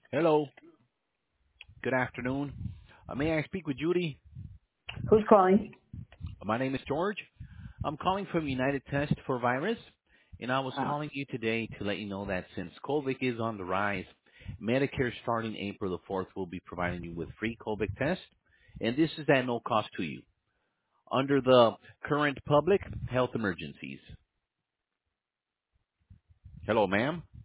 Hello. Good afternoon. May I speak with Judy? Who's calling? My name is George. I'm calling from United Test for Virus, and I was calling you today to let you know that since COVID is on the rise, Medicare starting April the 4th will be providing you with free COVID tests, and this is at no cost to you under the current public health emergencies. Hello, ma'am.